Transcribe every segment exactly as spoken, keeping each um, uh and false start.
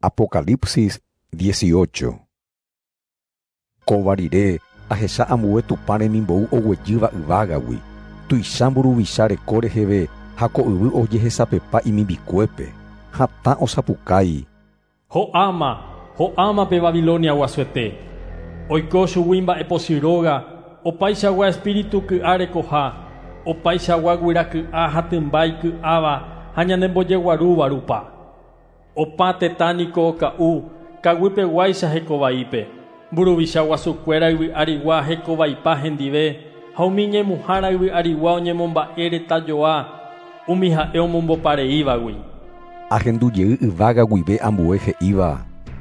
Apocalipsis dieciocho. Kovarire ahecha ambue tupãre mimbou oguejýva yvágagui, tuicha mburuvicha reko reheve ha ko yvy ojehesapepa imimbikuépe, hatã osapukái. Ho'áma, ho'áma pe Babilonia guasuete. Oiko chugui mba'epochýróga, opaichagua espíritu ky'a rekoha, opaichagua guyra ky'a ha tymbái ky'áva ha ñanembojeguarúva rupa. Opa tetániko oka'u, kaguýpeguáicha hekovaípe. Mburuvicha guasukuéra yvy'arigua hekovaipa hendive, ha umi ñemuhára yvy'arigua oñemomba'e retajoa, umi ha'e omombopareívagui. Ahendujey yvágaguive ambue he'íva.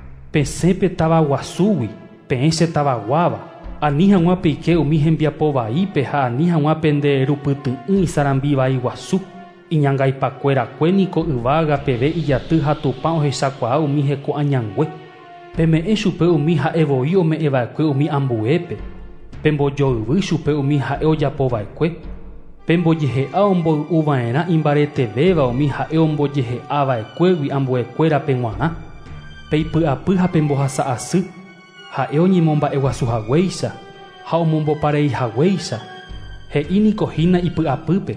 Pesépe táva guasúgui, peẽche táva guáva, ani hag̃ua peike umi hembiapovaípe ha ani hag̃ua pende rupyty'ỹ isarambi vai guasu. Iñangaipakuerakue niko yvága peve ijaty ha tupa ohechakuaa umi heko añangue. Peme'ẽ chupe umi ha'evoi ome'ẽva'ekue umi ambuépe. Pembojoyvy chupe umi ha'e ojapova'ekue. Pembojehe'a omboy'uva'erã imbaretevéva umi ha'e ombojehe'ava'ekuégui ambuekuérape g̃uarã. Peipy'apy ha pembohasa asy. Ha'e oñemomba'eguasuhaguéicha ha omombopareihaguéicha. He'i niko hína ipy'apýpe.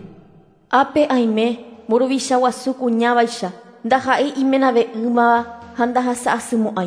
Ápe aime mburuvicha guasu kuñávaicha ndaha'éi imenave ymava ha ndahasa asymo'ãi.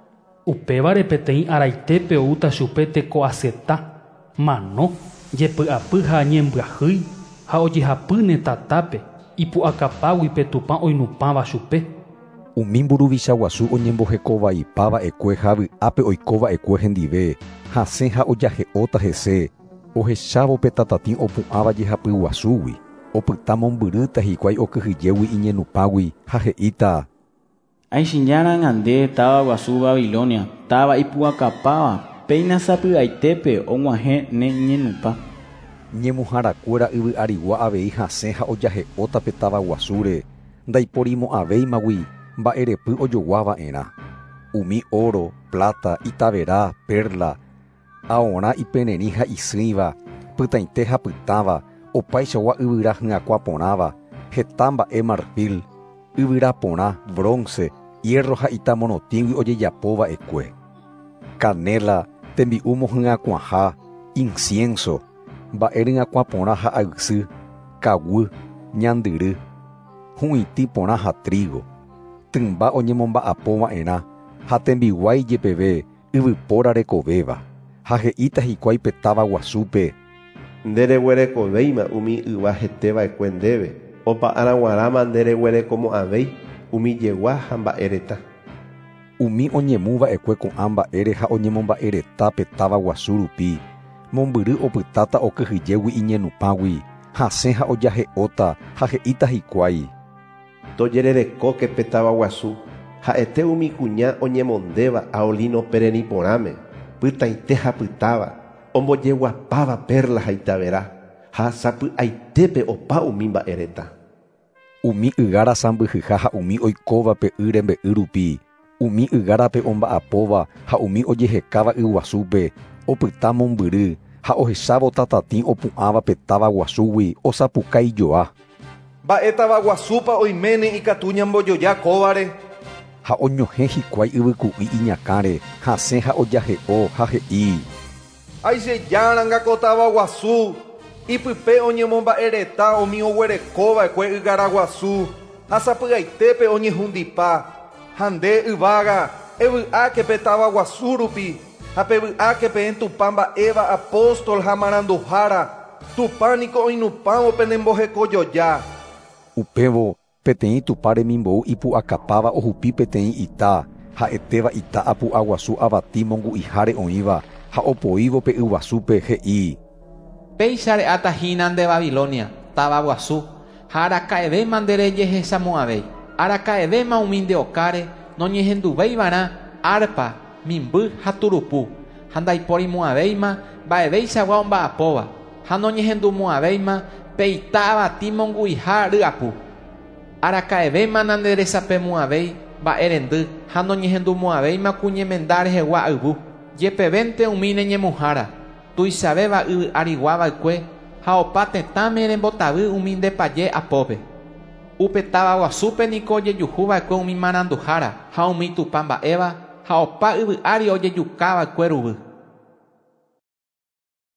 Upévare peteĩ araitépe oúta chupe teko aseta, mano, jepy'apy ha ñembyahýi ha ojehapýne tatápe, ipu'akapáguipe Tupã oinupãva chupe. Umi mburuvicha guasu oñembohekovaipava'ekue ha vy'ápe oikova'ekue hendive, hasẽ ha ojahe'óta hese, ohechávo pe tatatĩ opu'ãva jehapy guasúgui. Opyta mombyrýta hikuái okyhyjégui iñenupágui ha he'íta: Aichiñára ñande táva guasu Babilonia, táva ipu'akapáva, péina sapy'aitépe og̃uahẽ ne iñenupa. Ñemuhãrakuéra yvy'arigua avei hasẽ ha ojahe'óta pe táva guasúre, ndaiporimo'ãvéimagui mba'erepy ojoguáva'erã. Umi oro, plata, itavera, perla, aorã ipererĩ ha isýiva, pytaite ha pytãva, opaichagua yvyra hyakuã porãva, heta mba'e marfil, yvyra porã, bronce, hierro ha itamonotígui ojejapova'ekue. Canela, tembi'u mohy'akuãha, incienso, mba'e ryakuã porã ha aysy, kaguy, ñandyry, hu'itĩ porã ha trigo, tymba oñemomba'apova'erã ha tembi'uái jepeve yvypóra rekovéva. Ha he'íta hikuái pe táva guasúpe: Ndereguerekovéima umi yva heteva'ekue ndéve, opa'ãrag̃uarãma ndereguerekomo'ãvéi umi jegua ha mba'e reta. Umi oñemuva'ekue ko'ã mba'ére ha oñemomba'ereta pe táva guasu rupi, mombyry opytáta okyhyjégui iñenupágui, hasẽ ha ojahe'óta ha he'íta hikuái: Tojererekóke pe táva guasu, ha'ete umi kuña oñemondéva aolino pererĩ porãme, pytaite ha pytáva, ombojeguapáva perla ha itavera, ha sapy'aitépe opa umi mba'e reta. Umi ygára sãmbyhyha ha umi oikóva pe y rembe'y rupi, umi ygárape omba'apóva ha umi ojehekáva y guasúpe, opyta mombyry ha ohechávo tatatĩ opu'ãva pe táva guasúgui osapukaijoa. Mba'e táva guasúpa oiméne ikatu ñambojoja kóvare. Ha oñohẽ hikuái yvyku'i iñakãre, hasẽ ha ojahe'o ha he'i: Aichejáranga táva guasu, ipype oñemomba'ereta umi oguerekova'ekue ygara guasu, ha sapy'aitépe oñehundipa, ha nde yvága evy'áke pe táva guasu rupi, ha pevy'áke peẽ Tupã mba'éva apóstol ha maranduhára, Tupã niko oinupãvo penembohekojoja. Upévo peteĩ Tupã remimbou ipu'akapáva ohupi peteĩ ita, ha'etéva ita apu'a guasu avati mongu'iháre oĩva, ha opoívo pe yguasúpe he'i: Péicha re'atahína nde Babilonia, táva guasu, ha araka'evéma nderejehechamo'ãvéi. Araka'evéma umi nde okáre noñehenduvéivarã arpa, mimby ha turupu, ha ndaipórimo'ãvéima mba'evéichagua omba'apóva, ha noñehendumo'ãvéima pe ita avati mongu'iha ryapu. Araka'evéma nanderechapemo'ãvéi mba'e rendy ha noñehendumo'ãvéima kuñemenda rehegua yvy. Jepevénte umi neñemuhára, tuichavéva yvy'ariguava'ekue ha opa tetãme rembotavy umi ndepaje apópe. Upe Tavaguasúpe niko ojejuhuva'ekue umi maranduhára ha umi tupã mba'éva ha opa yvy'ári ojejukava'ekue ruvy.